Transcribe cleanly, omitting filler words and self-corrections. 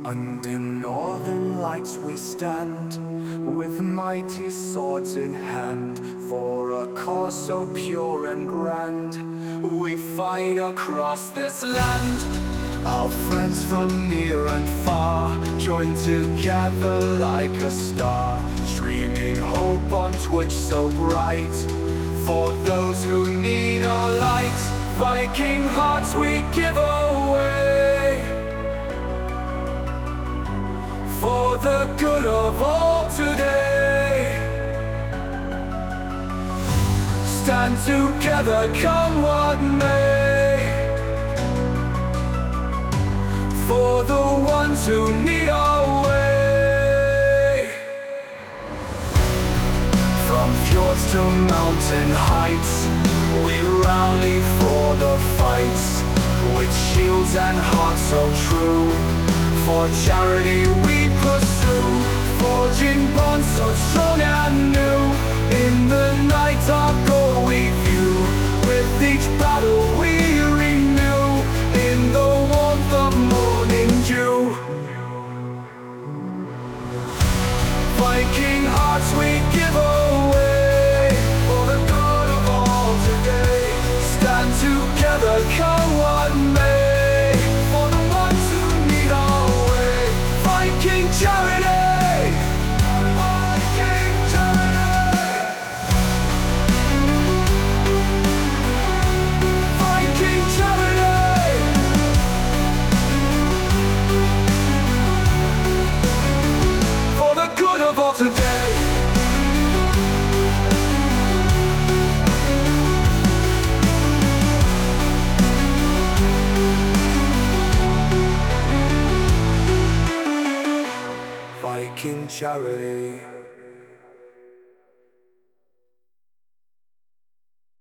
Under northern lights we stand, with mighty swords in hand, for a cause so pure and grand. We fight across this land. Our friends from near and far join together like a star, streaming hope on Twitch so bright, for those who need our light. Viking hearts we give away, for the good of all today. Stand together, come what may, for the ones who need our way. From fjords to mountain heights, we rally for the fights, with shields and hearts so true. For charity we pursue, forging bonds so strong and new. In the night our goal we view, with each battle we renew. In the warmth of morning dew, Viking hearts we give away, for the good of all today. Stand together, come what may, for the ones who need our way. Viking charity, Viking charity, Viking charity, for the good of all today. Viking charity.